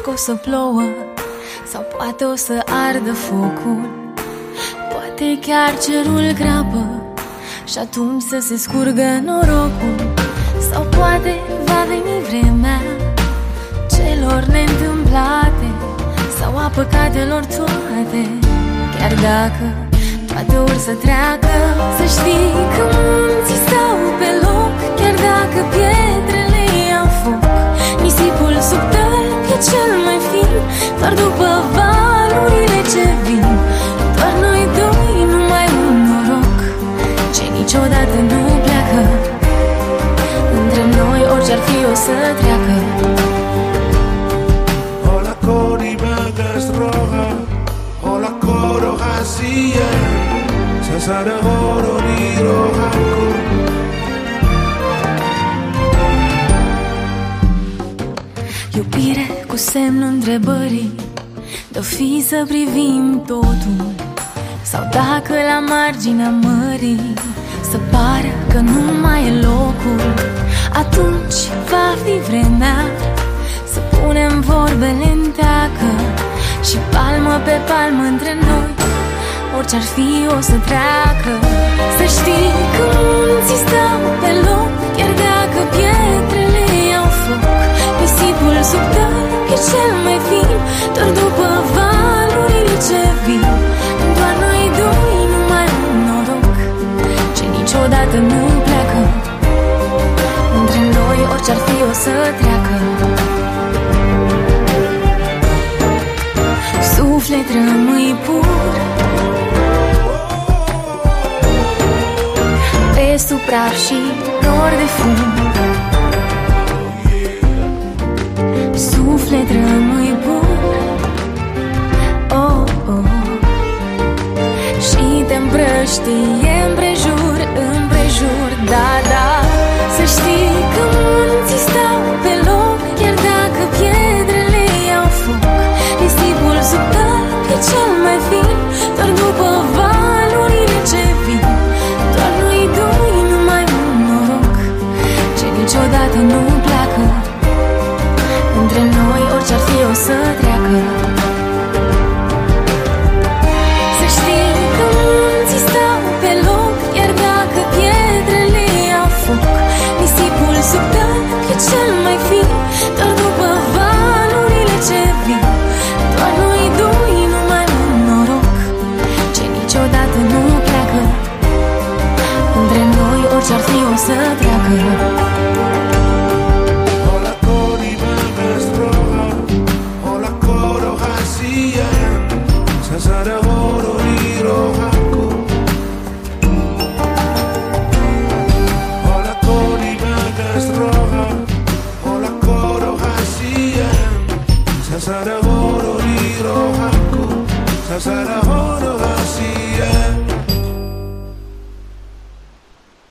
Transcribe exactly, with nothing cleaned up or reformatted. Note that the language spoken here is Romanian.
că o să plouă sau poate o să ardă focul, poate chiar cerul crapă și atunci să se scurgă norocul, sau poate va veni vremea celor neîntâmplate sau a păcatelor toate. Chiar dacă toate or să treacă, să știi că munții stau pe loc. Chiar dacă pietrele iau foc, nisipul sub tălpi e cel mai fin, doar după valurile ce vin. Doar noi doi, numai un noroc ce niciodată nu pleacă. Între noi orice-ar fi o să treacă. Hola Coribagas roja, hola coro hasia, sasara horo riro haku. Iubire cu semnul întrebării, de-o fi să privim totul, sau dacă la marginea mării să pară că nu mai e locul, atunci va fi vremea să punem vorbele în teacă și palmă pe palmă între noi, orice-ar fi o să treacă. Să știi că munții stau pe loc, chiar dacă pietrele iau foc, nisipul sub tălpi e cel mai fin, doar după valurile ce vin. Doar noi doi, numai un noroc ce niciodată nu pleacă. Între noi orice-ar fi o să treacă. Suflet rămâi pur pe sub praf și nor de fum. Suflet rămâi pur, oh, oh, și te împrăștie împrejur, împrejur, da, da. Să știi că munții stau pe loc, chiar dacă pietrele iau foc, nisipul sub tălpi e cel mai fin, doar după valurile ce vin. Doar noi doi, numai un noroc ce niciodată nu pleacă. Între noi orice-ar fi o să treacă. Să știi că munții stau pe loc, iar dacă pietrele iau foc, nisipul sub tălpi e cel mai fin, doar după valurile ce vin. Doar noi doi, numai un noroc ce niciodată nu pleacă. Între noi orice-ar fi o să treacă. Hola Coribagas roja, hola coro hasia, sasara horo riro haku. Hola Coribagas roja, hola coro hasia, sasara horo riro haku, sasara